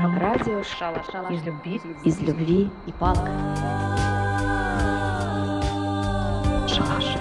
Радио из любви и палок. Шалаш.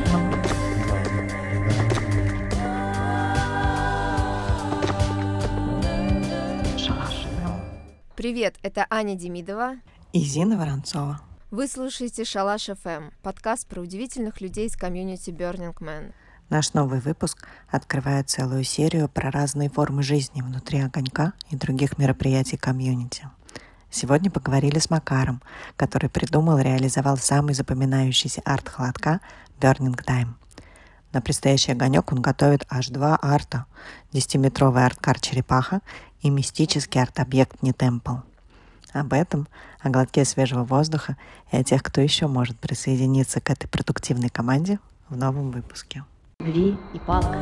Привет, это Аня Демидова и Зина Воронцова. Вы слушаете Шалаш ФМ, подкаст про удивительных людей из комьюнити Burning Man. Наш новый выпуск открывает целую серию про разные формы жизни внутри огонька и других мероприятий комьюнити. Сегодня поговорили с Макаром, который придумал и реализовал самый запоминающийся арт холодка Burning Time. На предстоящий огонек он готовит аж 2 арта: 10-метровый арт-кар «Черепаха» и мистический арт-объект «Нетемпл». Об этом, о глотке свежего воздуха и о тех, кто еще может присоединиться к этой продуктивной команде в новом выпуске. Любви и палок.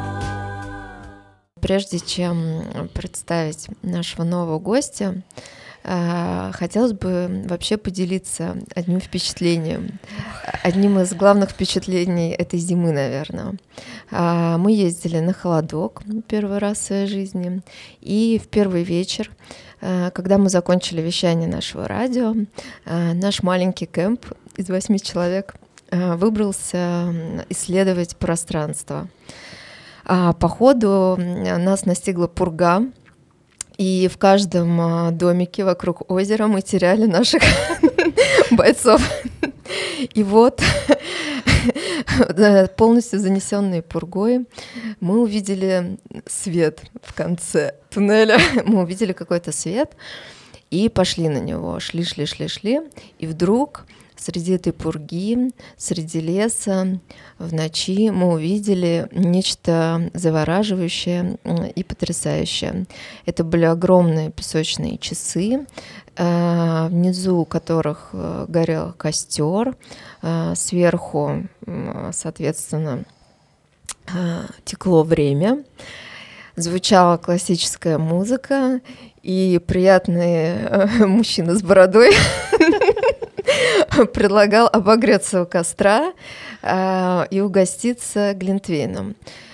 Прежде чем представить нашего нового гостя, хотелось бы вообще поделиться одним впечатлением. Одним из главных впечатлений этой зимы, наверное. Мы ездили на холодок первый раз в своей жизни, и в первый вечер, когда мы закончили вещание нашего радио, наш маленький кемп из 8 человек выбрался исследовать пространство. По ходу нас настигла пурга, и в каждом домике вокруг озера мы теряли наших бойцов. И вот, полностью занесенные пургой, мы увидели свет в конце туннеля. Мы увидели какой-то свет и пошли на него. Шли. И вдруг среди этой пурги, среди леса, в ночи мы увидели нечто завораживающее и потрясающее. Это были огромные песочные часы, внизу которых горел костер, сверху, соответственно, текло время, звучала классическая музыка, и приятный мужчина с бородой предлагал обогреться у костра и угоститься глинтвейном.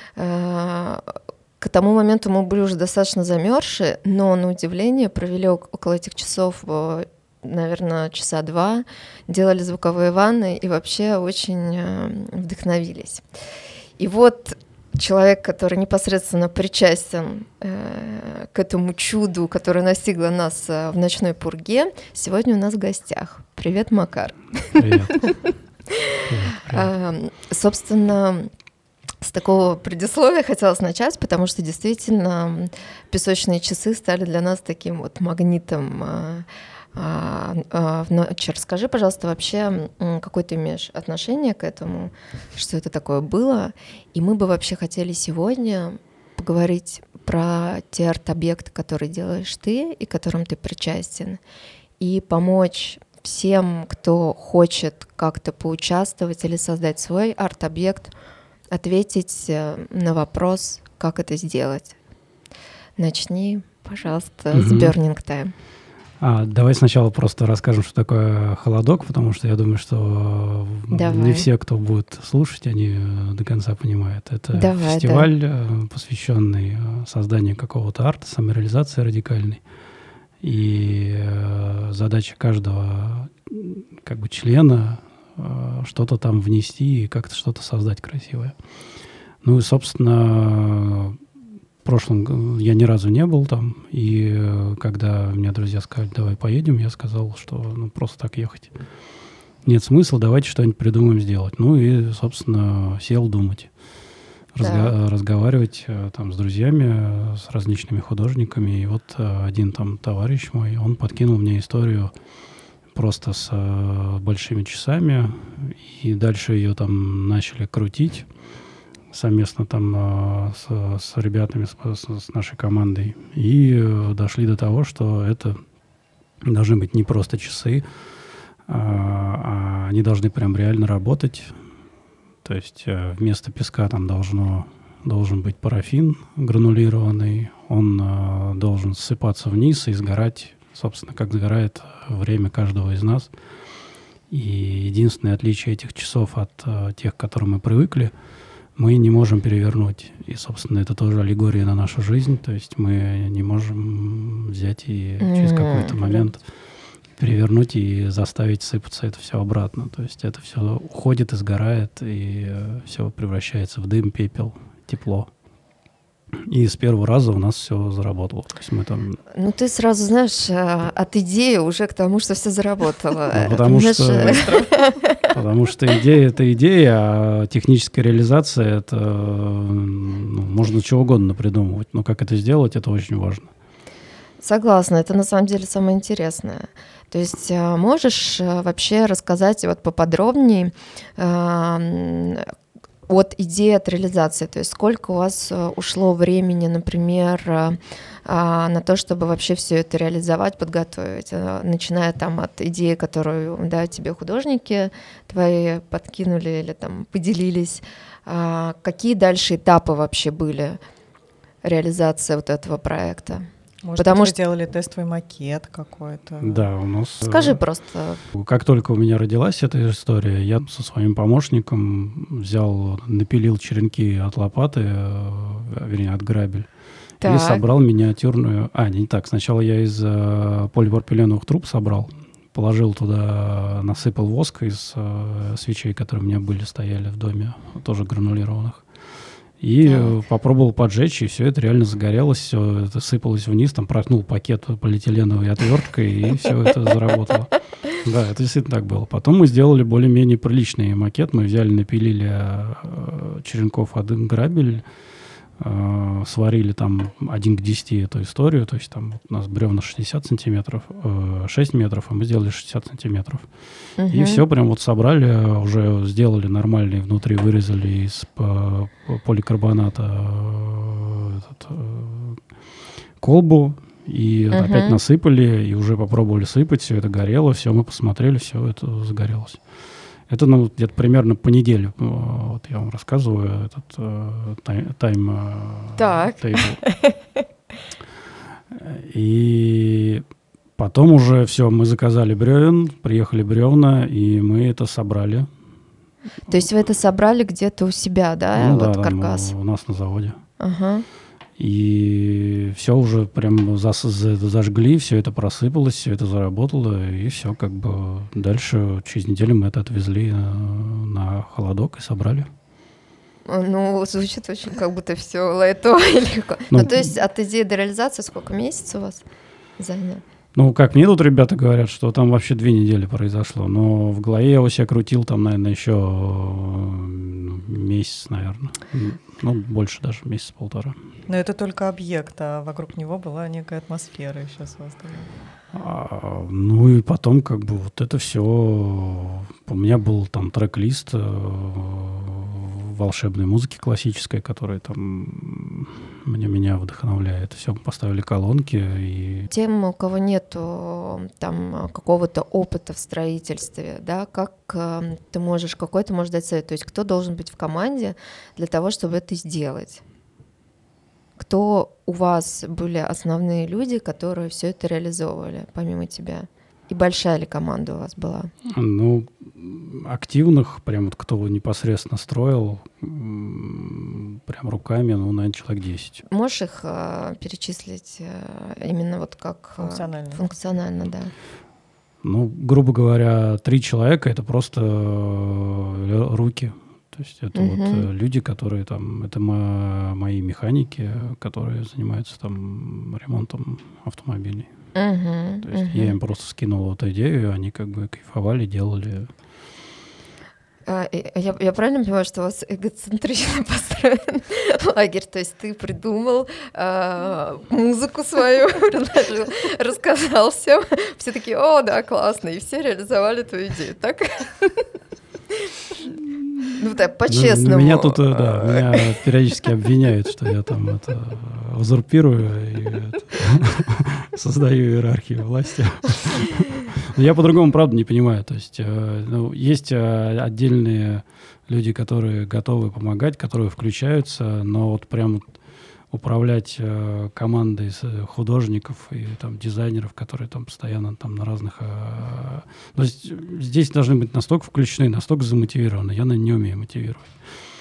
К тому моменту мы были уже достаточно замерзшие, но, на удивление, провели около этих часов, наверное, часа 2, делали звуковые ванны и вообще очень вдохновились. И вот человек, который непосредственно причастен к этому чуду, которое настигло нас в ночной пурге, сегодня у нас в гостях. Привет, Макар. Привет. Собственно, с такого предисловия хотелось начать, потому что действительно песочные часы стали для нас таким вот магнитом в ночь. Расскажи, пожалуйста, вообще, какое ты имеешь отношение к этому, что это такое было, и мы бы вообще хотели сегодня поговорить про те арт-объекты, которые делаешь ты и к которым ты причастен, и помочь всем, кто хочет как-то поучаствовать или создать свой арт-объект, ответить на вопрос, как это сделать. Начни, пожалуйста, с Burning Time. Давай сначала просто расскажем, что такое холодок, потому что я думаю, что не все, кто будет слушать, они до конца понимают. Это фестиваль, посвященный созданию какого-то арта, самореализации радикальной. И задача каждого как бы члена что-то там внести и как-то что-то создать красивое. Ну и, собственно, в прошлом я ни разу не был там, и когда мне друзья сказали, давай поедем, я сказал, что просто так ехать нет смысла, давайте что-нибудь придумаем сделать. Ну и, собственно, сел думать, разговаривать там с друзьями, с различными художниками. И вот один там товарищ мой, он подкинул мне историю просто с большими часами, и дальше ее там начали крутить совместно там с ребятами, с нашей командой, и дошли до того, что это должны быть не просто часы, а они должны прям реально работать. То есть вместо песка там должен быть парафин гранулированный, он должен ссыпаться вниз и сгорать, собственно, как сгорает время каждого из нас. И единственное отличие этих часов от тех, к которым мы привыкли, мы не можем перевернуть. И, собственно, это тоже аллегория на нашу жизнь. То есть мы не можем взять и через какой-то момент перевернуть и заставить сыпаться это все обратно. То есть это все уходит и сгорает, и все превращается в дым, пепел, тепло. И с первого раза у нас все заработало. То есть мы там... Ну, ты сразу знаешь, от идеи уже к тому, что все заработало. Потому что идея — это идея, а техническая реализация — это можно чего угодно придумывать. Но как это сделать, это очень важно. Согласна, это на самом деле самое интересное. То есть можешь вообще рассказать вот поподробнее от идеи, от реализации? То есть сколько у вас ушло времени, например, на то, чтобы вообще все это реализовать, подготовить, начиная там от идеи, которую, да, тебе художники твои подкинули или там поделились, какие дальше этапы вообще были реализации вот этого проекта? Может быть, вы делали тестовый макет какой-то? Да, у нас... Скажи просто. Как только у меня родилась эта история, я со своим помощником напилил черенки от лопаты, вернее, от грабель, и собрал миниатюрную... не так. Сначала я из полипропиленовых труб собрал, положил туда, насыпал воск из свечей, которые у меня стояли в доме, тоже гранулированных. И попробовал поджечь, и все это реально загорелось, все это сыпалось вниз, там проткнул пакет полиэтиленовой отверткой, и все это заработало. Да, это действительно так было. Потом мы сделали более-менее приличный макет. Мы взяли, напилили черенков один грабель, сварили там 1 к 10 эту историю, то есть там у нас бревна 60 сантиметров, 6 метров, а мы сделали 60 сантиметров. И все прям вот собрали, уже сделали нормальный, внутри вырезали из поликарбоната колбу, и опять насыпали, и уже попробовали сыпать, все это горело, все, мы посмотрели, все это загорелось. Это где-то примерно по неделе. Вот я вам рассказываю этот тайм-тейбл. И потом уже все, мы заказали бревен, приехали бревна, и мы это собрали. То есть вы это собрали где-то у себя, да? Ну, вот да, каркас? У нас на заводе. Ага. И все уже прям зажгли, все это просыпалось, все это заработало, и все как бы дальше через неделю мы это отвезли на холодок и собрали. Ну, звучит очень как будто все лайтово и легко. Ну, то есть от идеи до реализации сколько месяцев у вас заняло? Ну, как мне тут ребята говорят, что там вообще 2 недели произошло, но в голове я у себя крутил там, наверное, еще месяц, наверное. Ну, больше даже, месяц-полтора. Но это только объект, а вокруг него была некая атмосфера еще создана. Ну и потом как бы вот это все... У меня был там трек-лист волшебной музыки классической, которая там меня вдохновляет. Все, поставили колонки и... Тем, у кого нету там какого-то опыта в строительстве, да, какой ты можешь дать совет? То есть кто должен быть в команде для того, чтобы это сделать? Кто у вас были основные люди, которые все это реализовывали, помимо тебя? И большая ли команда у вас была? Ну, активных, прям вот кто непосредственно строил, прям руками, ну, наверное, человек 10. Можешь их перечислить именно вот как функционально, да? Ну, грубо говоря, 3 человека — это просто руки. То есть это вот люди, которые там, это мои механики, которые занимаются там ремонтом автомобилей. То есть я им просто скинул эту идею, и они как бы кайфовали, делали. Я правильно понимаю, что у вас эгоцентрично построен лагерь? То есть ты придумал музыку свою, предложил, рассказал всем, все такие: о, да, классно, и все реализовали твою идею, так? Ну, так, по-честному. Меня тут, меня периодически обвиняют, что я там узурпирую и создаю иерархию власти. Но я по-другому, правда, не понимаю. То есть есть отдельные люди, которые готовы помогать, которые включаются, но вот прям управлять командой художников и там дизайнеров, которые там постоянно там на разных... То есть здесь должны быть настолько включены, настолько замотивированы. Я, наверное, не умею мотивировать.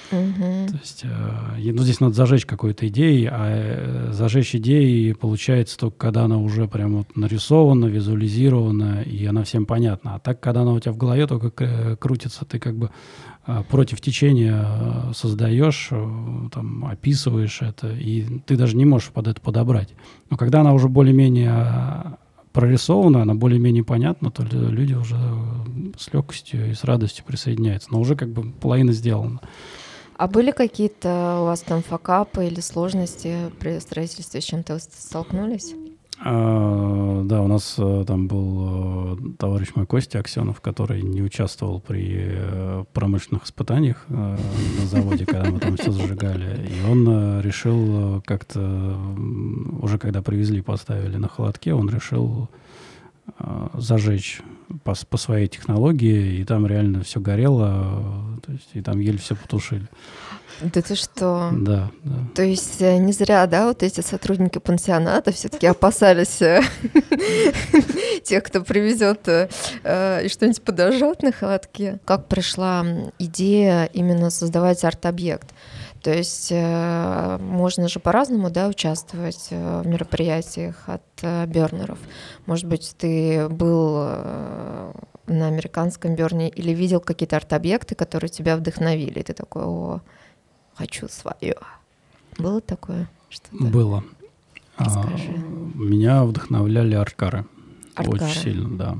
То есть, ну, здесь надо зажечь какой-то идеей, а зажечь идеи получается только когда она уже прям вот нарисована, визуализирована, и она всем понятна. А так, когда она у тебя в голове только крутится, ты как бы против течения создаешь, там, описываешь это, и ты даже не можешь под это подобрать. Но когда она уже более-менее прорисована, она более-менее понятна, то люди уже с легкостью и с радостью присоединяются. Но уже как бы половина сделана. А были какие-то у вас там факапы или сложности при строительстве, с чем-то вы столкнулись? Да, у нас там был товарищ мой Костя Аксенов, который не участвовал при промышленных испытаниях на заводе, когда мы там все зажигали. И он решил как-то, уже когда привезли, поставили на холодке, он решил зажечь по своей технологии, и там реально все горело, то есть, и там еле все потушили. Да ты что? Да. То есть не зря, да, вот эти сотрудники пансионата все-таки опасались тех, кто привезет и что-нибудь подожжет на холодке. Как пришла идея именно создавать арт-объект? То есть можно же по-разному, да, участвовать в мероприятиях от Бернеров. Может быть, ты был на американском Берне или видел какие-то арт-объекты, которые тебя вдохновили, и ты такой: о, хочу свое. Было такое что-то? Было. Расскажи. Меня вдохновляли арткары. Очень сильно, да.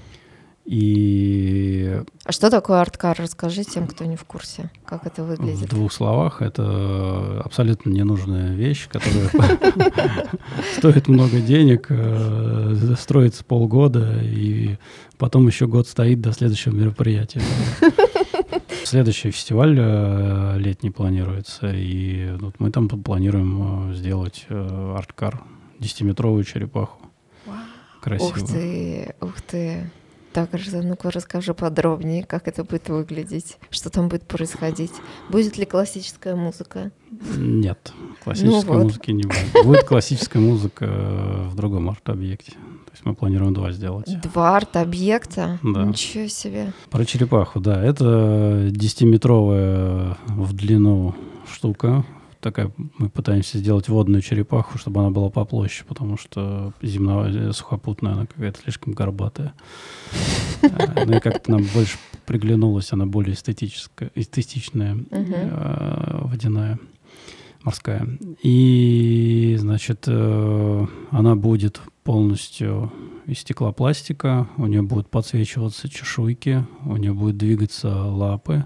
А что такое арткар? Расскажи тем, кто не в курсе, как это выглядит. В 2 словах, это абсолютно ненужная вещь, которая стоит много денег, строится полгода, и потом еще год стоит до следующего мероприятия. Следующий фестиваль летний планируется, и вот мы там планируем сделать арткар, 10-метровую черепаху. Красиво. Ух ты. Так, ну-ка расскажи подробнее, как это будет выглядеть, что там будет происходить. Будет ли классическая музыка? Нет, классической музыки не будет. Будет классическая музыка в другом арт-объекте. То есть мы планируем 2 сделать. 2 арт-объекта? Да. Ничего себе. Про черепаху, да. Это 10-метровая в длину штука. Такая, мы пытаемся сделать водную черепаху, чтобы она была по площади, потому что земная, сухопутная, она какая-то слишком горбатая. Ну и как-то нам больше приглянулась, она более эстетичная, водяная, морская. И, значит, она будет полностью из стеклопластика, у нее будут подсвечиваться чешуйки, у нее будут двигаться лапы,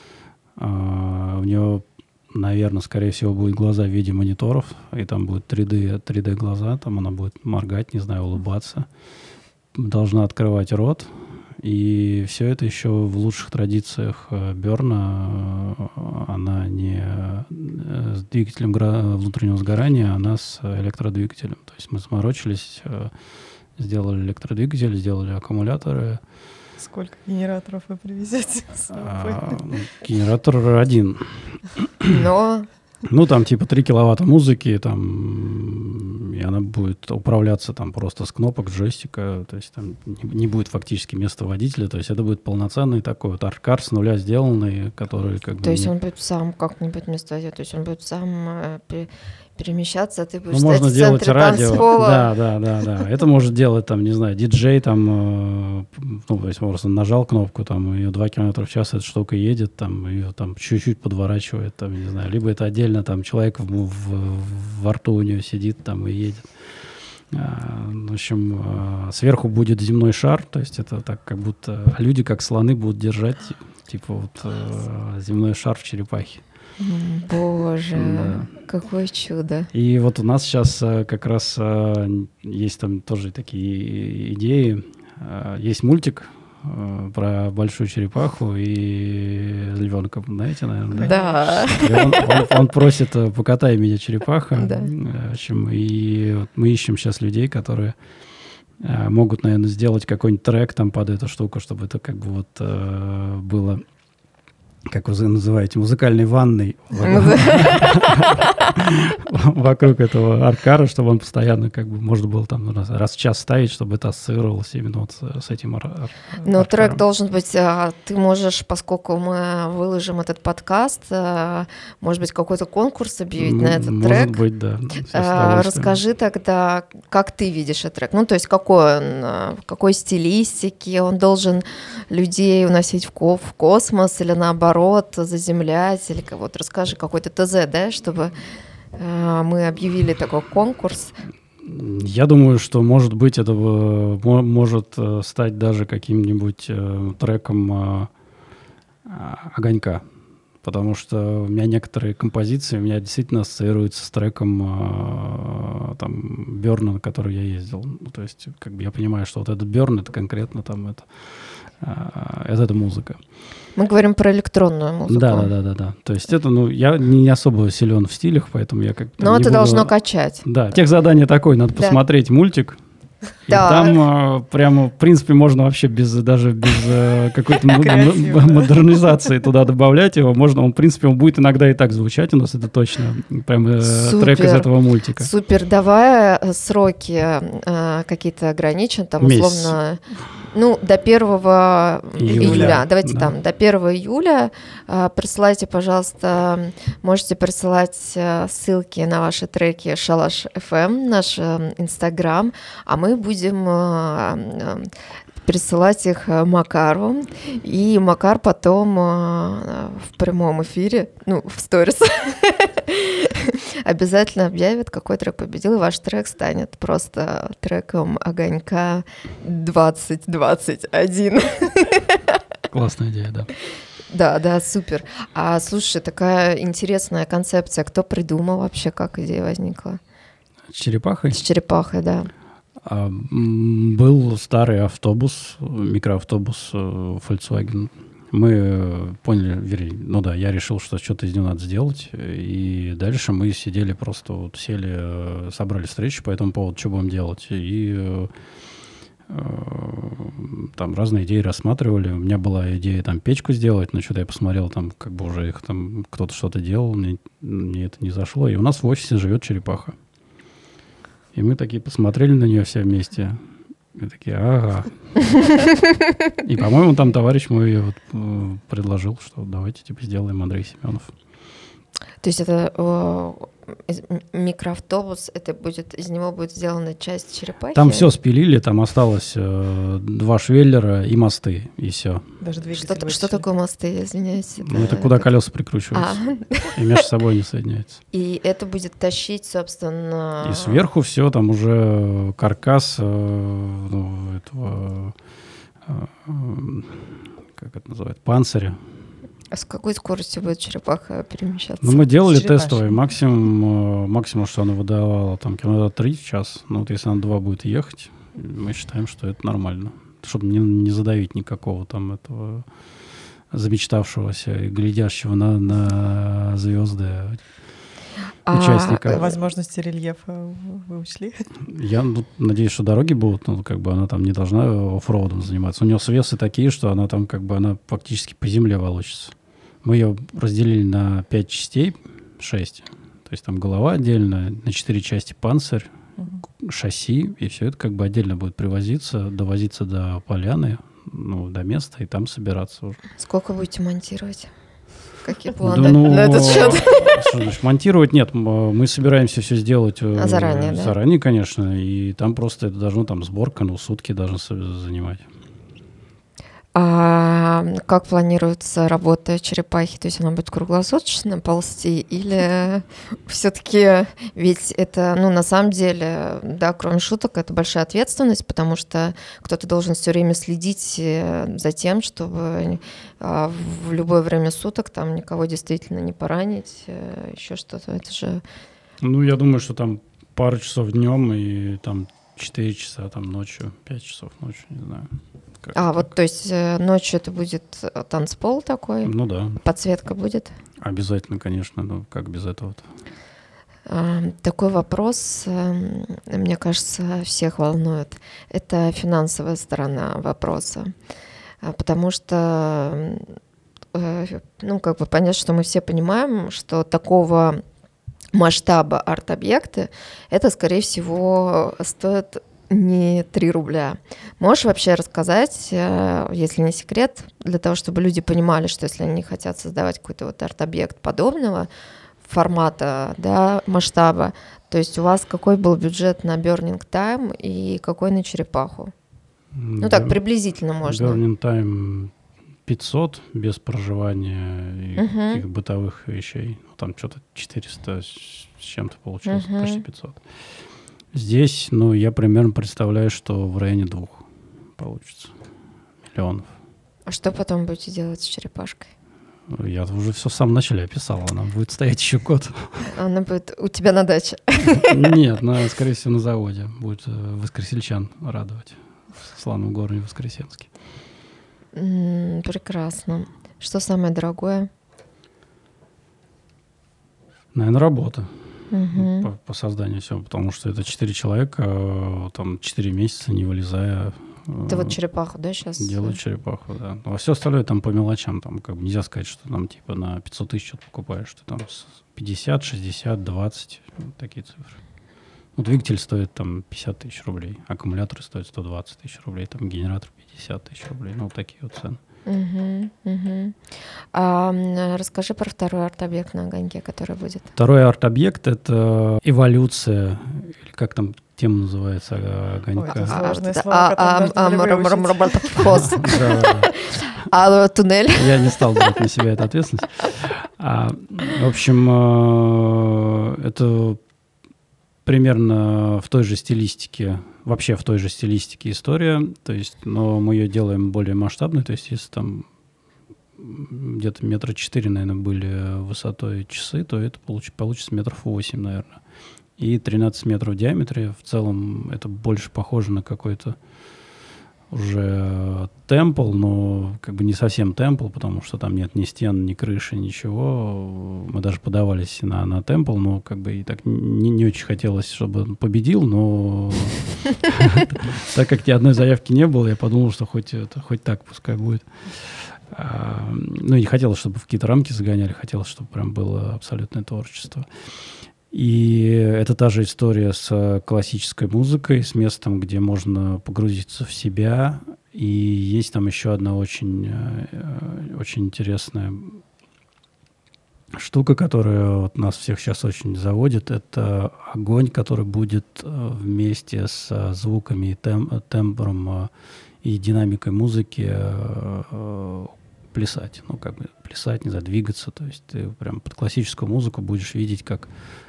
у нее, наверное, скорее всего, будут глаза в виде мониторов, и там будет 3D глаза, там она будет моргать, не знаю, улыбаться, должна открывать рот, и все это еще в лучших традициях Берна, она не с двигателем внутреннего сгорания, она с электродвигателем. То есть мы заморочились, сделали электродвигатель, сделали аккумуляторы. Сколько генераторов вы привезете с собой? Генератор один. Но... Ну, там типа 3 киловатта музыки, там, и она будет управляться там просто с кнопок, с джойстика, то есть там не будет фактически места водителя, то есть это будет полноценный такой вот арткар с нуля сделанный, который как бы... То есть он будет сам как-нибудь место, то есть он будет сам перемещаться, ты будешь можно в центре танцпола. Да. Это может делать, там, не знаю, диджей, там, ну, то есть просто нажал кнопку, там, ее 2 км в час эта штука едет, там, ее там чуть-чуть подворачивает, там, не знаю, либо это отдельно, там, человек во рту у нее сидит, там, и едет. В общем, сверху будет земной шар, то есть это так, как будто люди, как слоны, будут держать, типа, вот, земной шар в черепахе. Боже, да. Какое чудо. И вот у нас сейчас как раз есть там тоже такие идеи. Есть мультик про большую черепаху и львенка, знаете, наверное? Да. Он просит: покатай меня, черепаха. Да. В общем, и вот мы ищем сейчас людей, которые могут, наверное, сделать какой-нибудь трек там под эту штуку, чтобы это как бы вот было как вы называете, музыкальной ванной вокруг этого аркара, чтобы он постоянно, как бы, можно было там раз в час ставить, чтобы это ассоциировалось именно вот с этим аркаром. Но трек должен быть, ты можешь, поскольку мы выложим этот подкаст, может быть, какой-то конкурс объявить на этот трек? Может быть, да. Расскажи тогда, как ты видишь этот трек? Ну, то есть какой он, в какой стилистике, он должен людей уносить в космос или наоборот заземлять, или вот расскажи какой-то ТЗ, да, чтобы мы объявили такой конкурс. Я думаю, что, может быть, это может стать даже каким-нибудь треком «Огонька», потому что у меня некоторые композиции у меня действительно ассоциируются с треком там Бёрна, на который я ездил. Ну, то есть, как бы я понимаю, что вот этот Бёрн — это конкретно там это музыка. Мы говорим про электронную музыку. Да. То есть это, я не особо силен в стилях, поэтому я как-то... Но это должно качать. Да, техзадание такое, надо посмотреть мультик. И там прямо, в принципе, можно вообще даже без какой-то модернизации туда добавлять его. Можно, он, в принципе, он будет иногда и так звучать у нас, это точно. Прям трек из этого мультика. Супер, давай сроки какие-то ограничим, там условно... до 1 июля. Давайте там, до 1 июля присылайте, пожалуйста, можете присылать ссылки на ваши треки Шалаш FM, наш Инстаграм, а мы будем присылать их Макару, и Макар потом в прямом эфире, в сторис, обязательно объявит, какой трек победил, и ваш трек станет просто треком «Огонька 2021». Классная идея, да. Да, супер. А слушай, такая интересная концепция. Кто придумал вообще, как идея возникла? С черепахой? С черепахой, да. Был старый автобус, микроавтобус Volkswagen. Мы поняли, я решил, что что-то из него надо сделать. И дальше мы сидели, просто сели, собрали встречу по этому поводу, что будем делать. И там разные идеи рассматривали. У меня была идея там печку сделать, но что-то я посмотрел, там как бы уже их там кто-то что-то делал, мне это не зашло. И у нас в офисе живет черепаха. И мы такие посмотрели на нее все вместе. И такие, ага. И, по-моему, там товарищ мой предложил, что давайте сделаем Андрей Семенов. То есть это микроавтобус, из него будет сделана часть черепахи? Там все спилили, там осталось 2 швеллера и мосты, и все. Даже двигатель. Что такое мосты, извиняюсь? Это куда колеса прикручиваются. И между собой не соединяются. И это будет тащить, собственно... И сверху все, там уже каркас этого, как это называется, панциря. А с какой скоростью будет черепаха перемещаться? Мы делали тестовый. Максимум, что она выдавала, там километра 3 в час. Если она 2 будет ехать, мы считаем, что это нормально. Чтобы не задавить никакого там этого замечтавшегося и глядящего на звезды участника. Возможности рельефа вы учли? Я надеюсь, что дороги будут, она там не должна оффроудом заниматься. У нее свесы такие, что она там она фактически по земле волочится. Мы ее разделили на 5 частей, 6. То есть там голова отдельно, на 4 части панцирь, шасси, и все это отдельно будет довозиться до поляны, до места, и там собираться уже. Сколько будете монтировать? Какие планы на этот счет? Монтировать нет. Мы собираемся все сделать заранее, да? Заранее, конечно. И там просто это должно, сборка, сутки должны занимать. А как планируется работа черепахи? То есть она будет круглосуточно ползти или все-таки, ведь это, на самом деле, да, кроме шуток, это большая ответственность, потому что кто-то должен все время следить за тем, чтобы в любое время суток там никого действительно не поранить, еще что-то. Это же... Я думаю, что там пару часов днем и там 4 часа там ночью, 5 часов ночью, не знаю. То есть ночью это будет танцпол такой? Да. Подсветка будет? Обязательно, конечно, как без этого-то? Такой вопрос, мне кажется, всех волнует. Это финансовая сторона вопроса. Потому что понятно, что мы все понимаем, что такого масштаба арт-объекты, это, скорее всего, стоит не 3 рубля. Можешь вообще рассказать, если не секрет, для того, чтобы люди понимали, что если они хотят создавать какой-то вот арт-объект подобного формата, да, масштаба, то есть у вас какой был бюджет на Burning Time и какой на черепаху? Ну так, приблизительно можно. Burning Time 500 без проживания и каких бытовых вещей. Ну, там что-то 400 с чем-то получилось, почти 500. Здесь, я примерно представляю, что в районе 2 получится миллионов. А что потом будете делать с черепашкой? Я уже все в самом начале описал. Она будет стоять еще год. Она будет у тебя на даче? Нет, она, скорее всего, на заводе. Будет воскресельчан радовать в славном городе Воскресенске. Прекрасно. Что самое дорогое? Наверное, работа. По созданию всего, потому что это 4 человека, там 4 месяца, не вылезая. Ты вот черепаху, да, сейчас? Делают черепаху, да. А все остальное там по мелочам, там как бы нельзя сказать, что там типа на 500 тысяч что-то покупаешь, что там 50, 60, 20, такие цифры. Двигатель стоит там 50 тысяч рублей, аккумуляторы стоят 120 тысяч рублей, там генератор 50 тысяч рублей, такие вот цены. Расскажи про второй арт-объект на огоньке, который будет. Второй арт-объект — это эволюция, или как там тема называется, огонька. Сложное слово, А туннель? Я не стал брать на себя эту ответственность. В общем, это примерно в той же стилистике, вообще в той же стилистике история, то есть, но мы ее делаем более масштабной, то есть если там где-то 4 метра, наверное, были высотой часы, то это получится 8 метров, наверное. И 13 метров в диаметре. В целом это больше похоже на какой-то уже темпл, но как бы не совсем темпл, потому что там нет ни стен, ни крыши, ничего. Мы даже подавались на темпл, но как бы и так не очень хотелось, чтобы он победил, но так как ни одной заявки не было, я подумал, что хоть так пускай будет. И не хотелось, чтобы в какие-то рамки загоняли, хотелось, чтобы прям было абсолютное творчество. И это та же история с классической музыкой, с местом, где можно погрузиться в себя. И есть там еще одна очень интересная штука, которая нас всех сейчас очень заводит. Это огонь, который будет вместе с звуками и тембром и динамикой музыки плясать. Плясать, не знаю, двигаться. То есть ты прям под классическую музыку будешь видеть, как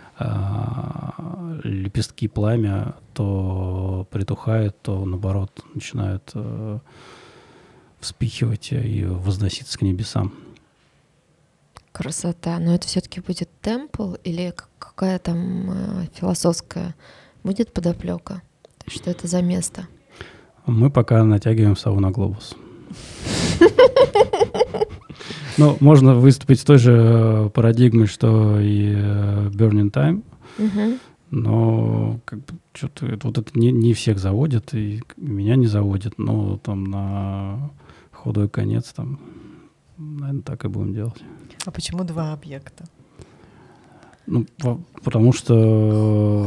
лепестки пламя то притухают, то наоборот начинают вспыхивать и возноситься к небесам. Красота. Но это все-таки будет темпл или какая там философская будет подоплека? Что это за место? Мы пока натягиваем сову на глобус. Можно выступить с той же парадигмой, что и Burning Time, но как бы что-то это не всех заводит, и меня не заводит, но там на худой конец там, наверное, так и будем делать. А почему 2 объекта? Потому что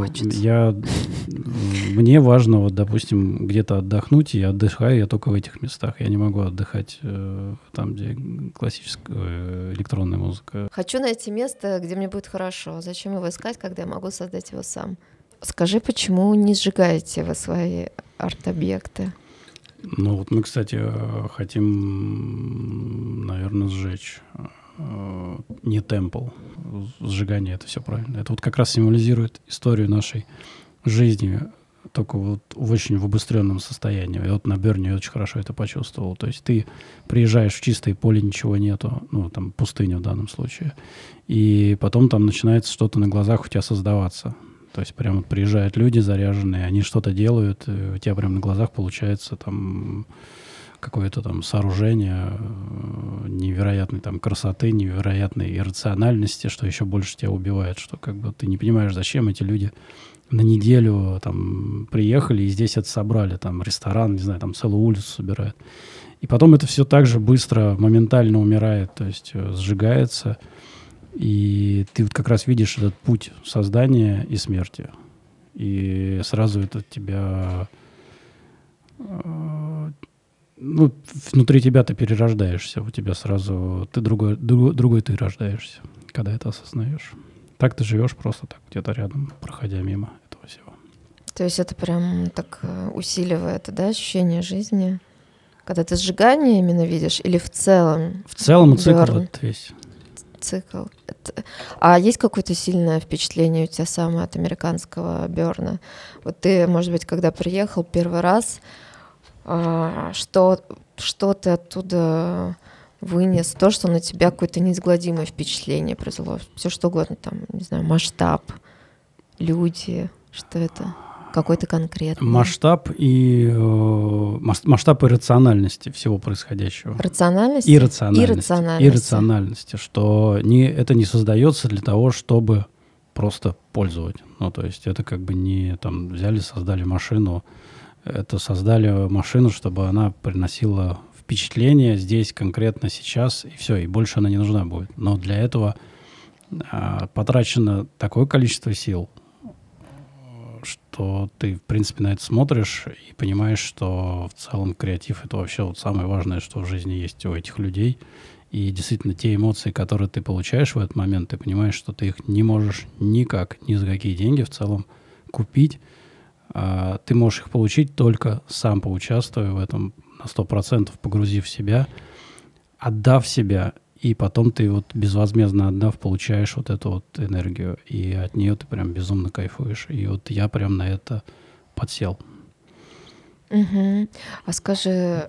мне важно, допустим, где-то отдохнуть, и отдыхаю я только в этих местах. Я не могу отдыхать там, где классическая электронная музыка. Хочу найти место, где мне будет хорошо. Зачем его искать, когда я могу создать его сам? Скажи, почему не сжигаете вы свои арт-объекты? Мы, кстати, хотим, наверное, сжечь. Не темпл. Сжигание — это все правильно. Это как раз символизирует историю нашей жизни, только в очень обостренном состоянии. И на Берне я очень хорошо это почувствовал. То есть ты приезжаешь в чистое поле, ничего нету, там пустыня в данном случае, и потом там начинается что-то на глазах у тебя создаваться. То есть прямо приезжают люди заряженные, они что-то делают, и у тебя прямо на глазах получается там какое-то там сооружение невероятной там красоты, невероятной иррациональности, что еще больше тебя убивает, что как бы ты не понимаешь, зачем эти люди на неделю там приехали и здесь это собрали, там ресторан, не знаю, там целую улицу собирают. И потом это все так же быстро, моментально умирает, то есть сжигается. И ты вот как раз видишь этот путь создания и смерти. И сразу это тебя... Ну, внутри тебя ты перерождаешься, у тебя сразу... Ты другой ты рождаешься, когда это осознаешь. Так ты живешь просто так где-то рядом, проходя мимо этого всего. То есть это прям так усиливает, да, ощущение жизни? Когда ты сжигание именно видишь или в целом? В целом цикл этот весь. Цикл. А есть какое-то сильное впечатление у тебя самое от американского Бёрна? Вот ты, может быть, когда приехал первый раз, что ты оттуда вынес, то, что на тебя какое-то неизгладимое впечатление произвело, все что угодно, там, не знаю, масштаб, люди, что это? Какой-то конкретный. Масштаб и рациональности всего происходящего. Рациональности? Иррациональности, что это не создается для того, чтобы просто пользовать. Ну, то есть это как бы не там взяли, создали машину, это создали машину, чтобы она приносила впечатление здесь, конкретно сейчас, и все, и больше она не нужна будет. Но для этого потрачено такое количество сил, что ты, в принципе, на это смотришь и понимаешь, что в целом креатив — это вообще вот самое важное, что в жизни есть у этих людей. И действительно, те эмоции, которые ты получаешь в этот момент, ты понимаешь, что ты их не можешь никак, ни за какие деньги в целом купить. Ты можешь их получить только сам поучаствуя в этом на 100%, погрузив себя, отдав себя. И потом ты вот безвозмездно отдав, получаешь вот эту вот энергию. И от нее ты прям безумно кайфуешь. И вот я прям на это подсел. Угу. А скажи,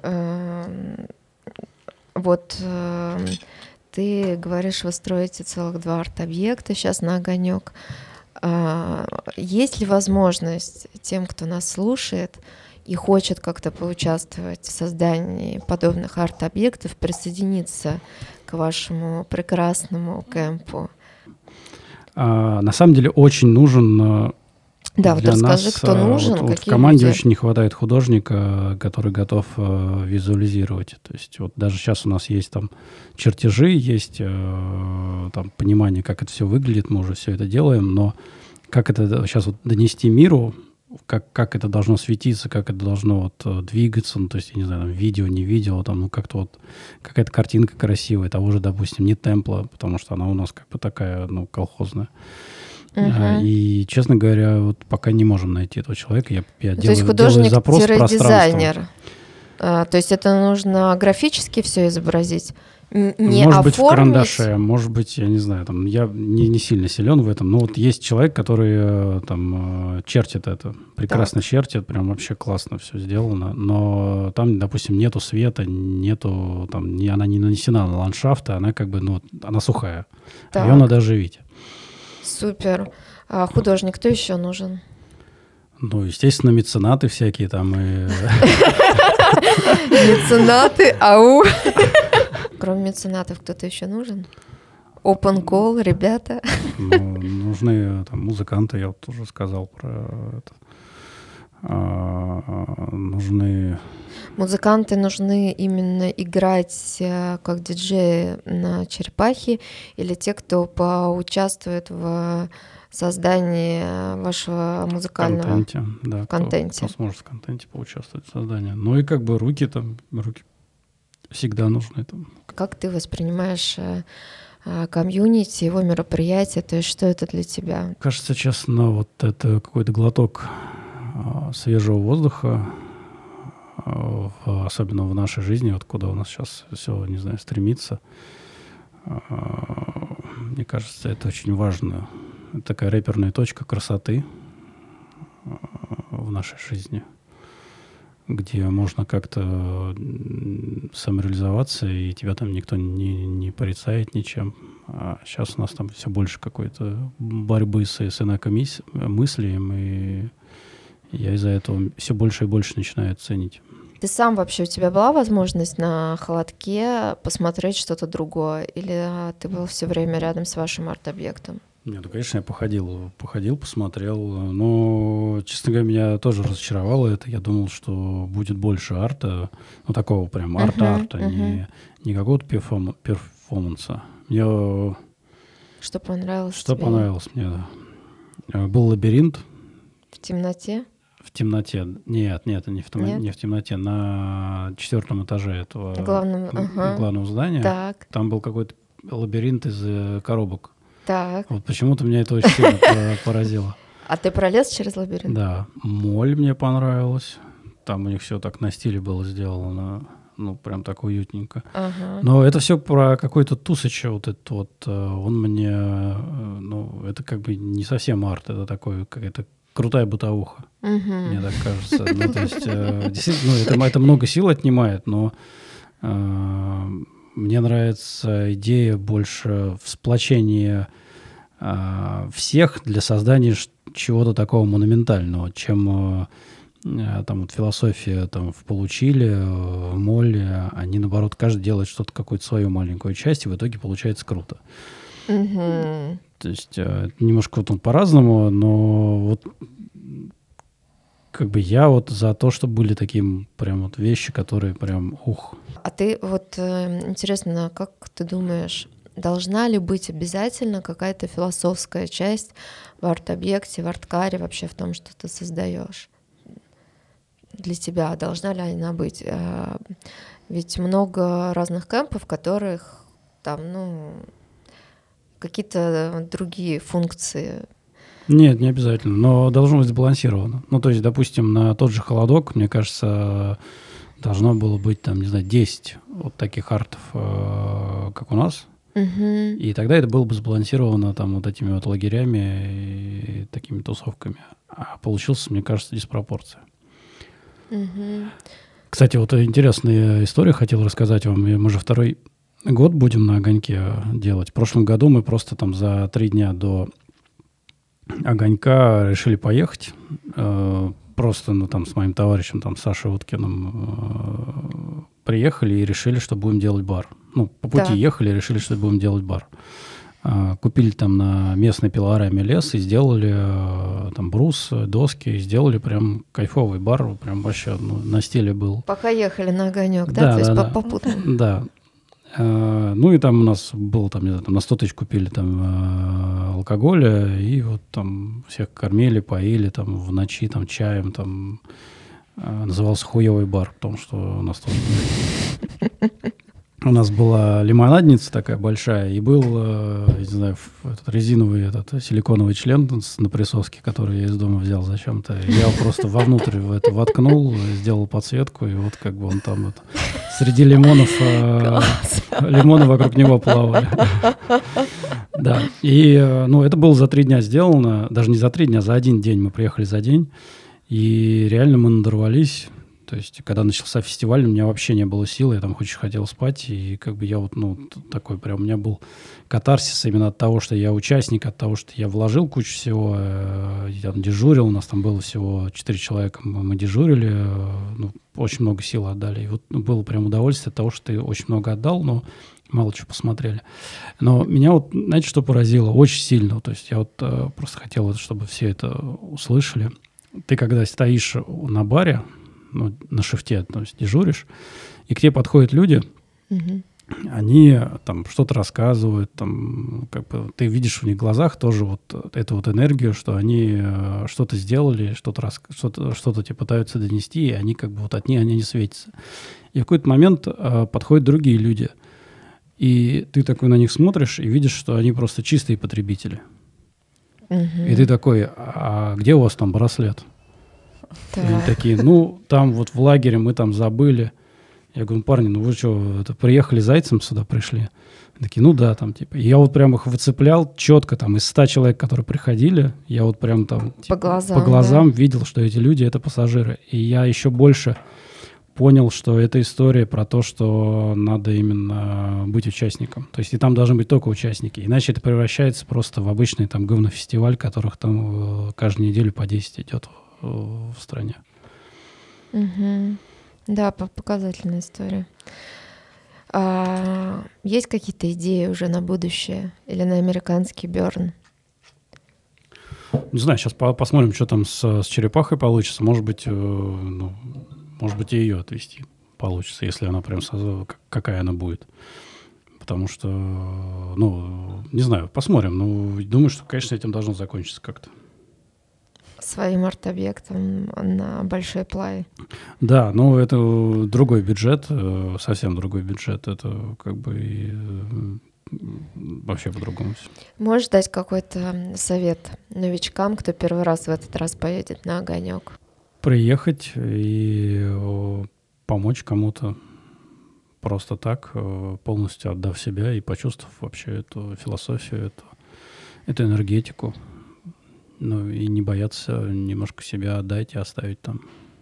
ты говоришь, вы строите целых 2 арт-объекта сейчас на «Огонек». Есть ли возможность тем, кто нас слушает и хочет как-то поучаствовать в создании подобных арт-объектов, присоединиться к вашему прекрасному кемпу? На самом деле очень нужен... Да, вот расскажи, кто нужен, вот в команде люди? Очень не хватает художника, который готов визуализировать. То есть вот даже сейчас у нас есть там чертежи, есть там понимание, как это все выглядит, мы уже все это делаем, но как это сейчас вот донести миру, как это должно светиться, как это должно вот двигаться, ну, то есть, я не знаю, там, видео, не видео, там, ну, как-то вот какая-то картинка красивая, того же, допустим, не темпла, потому что она у нас как бы такая, ну, колхозная. И, честно говоря, вот пока не можем найти этого человека. Я делаю запрос в пространство. То есть это нужно графически все изобразить? Не может оформить? Быть, в карандаше, может быть, я не знаю, там, я не сильно силен в этом, но вот есть человек, который там чертит это, прекрасно чертит, прям вообще классно все сделано, но там, допустим, нету света, нету, там, она не нанесена на ландшафт, она как бы, ну, она сухая, ее надо оживить. Супер. А художник кто еще нужен? Ну, естественно, меценаты всякие там и... Меценаты, ау! Кроме меценатов кто-то еще нужен? Open call, ребята? Нужны там музыканты, я вот уже сказал про это. Нужны... Музыканты нужны именно играть как диджеи на черепахе или те, кто поучаствует в создании вашего музыкального контенте? Кто сможет в контенте поучаствовать в создании. Ну и как бы руки всегда нужны. Там. Как ты воспринимаешь комьюнити, его мероприятия? То есть что это для тебя? Кажется, честно, вот это какой-то глоток свежего воздуха, особенно в нашей жизни, вот куда у нас сейчас все, не знаю, стремится. Мне кажется, это очень важно. Это такая рэперная точка красоты в нашей жизни, где можно как-то самореализоваться, и тебя там никто не порицает ничем. А сейчас у нас там все больше какой-то борьбы с инакомыслием, и я из-за этого все больше и больше начинаю ценить. Ты сам вообще, у тебя была возможность на холодке посмотреть что-то другое? Или ты был все время рядом с вашим арт-объектом? Нет, ну, конечно, я походил, посмотрел, но, честно говоря, меня тоже разочаровало это. Я думал, что будет больше арта, ну, такого прям арта, не какого-то перформанса. Что понравилось Что тебе? понравилось мне? Был лабиринт. В темноте? В темноте. Нет, не в темноте. На 4-м этаже этого главного здания. Так. Там был какой-то лабиринт из коробок. Так. Вот почему-то меня это очень сильно поразило. А ты пролез через лабиринт? Да. Моль мне понравилась. Там у них все так на стиле было сделано. Ну, прям так уютненько. Ага. Но это все про какой-то Тусача. Вот этот вот. Он мне... Ну, это как бы не совсем арт. Это такой какая-то крутая бытовуха. Мне так кажется. Ну, то есть, действительно, это много сил отнимает, но... Мне нравится идея больше в сплочении всех для создания чего-то такого монументального, чем там вот философия там в Получиле, в Молле. Они, наоборот, каждый делает что-то, какую-то свою маленькую часть, и в итоге получается круто. То есть немножко вот по-разному, но вот как бы я вот за то, чтобы были такие прям вот вещи, которые прям ух. А ты вот, интересно, как ты думаешь, должна ли быть обязательно какая-то философская часть в арт-объекте, в арт-каре, вообще в том, что ты создаешь? Для тебя должна ли она быть? Ведь много разных кэмпов, в которых там, ну, какие-то другие функции. Нет, не обязательно, но должно быть сбалансировано. Ну, то есть, допустим, на тот же холодок, мне кажется, должно было быть, там, не знаю, 10 вот таких артов, как у нас. И тогда это было бы сбалансировано там вот этими вот лагерями и такими тусовками. А получилась, мне кажется, диспропорция. Кстати, вот интересная история хотел рассказать вам. Мы же 2-й год будем на огоньке делать. В прошлом году мы просто там за 3 дня до огонька решили поехать. Просто, ну, там, с моим товарищем, там, Сашей Уткиным приехали и решили, что будем делать бар. Ну, по пути ехали и решили, что будем делать бар. Купили там на местной пилораме лес и сделали там брус, доски, и сделали прям кайфовый бар, прям вообще, ну, на стиле был. Пока ехали на огонек, да? То есть попутно. Да. Ну и там у нас было, там, не знаю, там на 100 тысяч купили там алкоголя, и вот там всех кормили, поили там в ночи там чаем, там назывался хуёвый бар, потому что у нас тут... У нас была лимонадница такая большая, и был, не знаю, этот резиновый силиконовый член на присоске, который я из дома взял зачем-то. Я его просто вовнутрь в это воткнул, сделал подсветку, и вот как бы он там вот среди лимонов, лимоны вокруг него плавали. Да, и, ну, это было за 3 дня сделано, даже не за 3 дня, за 1 день, мы приехали за день, и реально мы надорвались. То есть, когда начался фестиваль, у меня вообще не было сил, я там очень хотел спать, и как бы я вот, ну, такой прям, у меня был катарсис именно от того, что я участник, от того, что я вложил кучу всего, я там дежурил, у нас там было всего 4 человека, мы дежурили, ну, очень много сил отдали, и вот, ну, было прям удовольствие от того, что ты очень много отдал, но мало чего посмотрели. Но меня вот, знаете, что поразило? Очень сильно, то есть я вот просто хотел, чтобы все это услышали. Ты когда стоишь на баре, ну, на шифте, то есть дежуришь, и к тебе подходят люди, они там что-то рассказывают, там, как бы, ты видишь в них глазах тоже вот эту вот энергию, что они что-то сделали, что-то тебе пытаются донести, и они как бы вот от них они не светятся. И в какой-то момент подходят другие люди, и ты такой на них смотришь и видишь, что они просто чистые потребители. И ты такой, а где у вас там браслет? И они такие, ну, там вот в лагере мы там забыли. Я говорю, парни, ну вы что, приехали зайцем сюда, пришли? Они такие, ну да, там типа. И я вот прям их выцеплял четко, там из 100 человек, которые приходили, я вот прям там типа, по глазам видел, что эти люди — это пассажиры. И я еще больше понял, что это история про то, что надо именно быть участником. То есть и там должны быть только участники. Иначе это превращается просто в обычный там говнофестиваль, которых там каждую неделю по 10 идет в стране. Да, показательная история. Есть какие-то идеи уже на будущее или на американский Бёрн? Не знаю, сейчас посмотрим, что там с черепахой получится. Может быть, может быть, и ее отвести получится, если она прям какая она будет. Потому что, не знаю, посмотрим. Думаю, что, конечно, этим должно закончиться как-то. Своим арт-объектом на большой плае. Да, это другой бюджет, совсем другой бюджет. Это как бы и вообще по-другому все. Можешь дать какой-то совет новичкам, кто первый раз в этот раз поедет на огонек? Приехать и помочь кому-то просто так, полностью отдав себя и почувствовав вообще эту философию, эту энергетику. И не бояться немножко себя отдать и оставить там.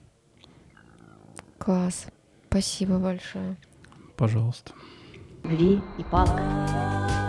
Класс. Спасибо большое. Пожалуйста. Любви и палкой.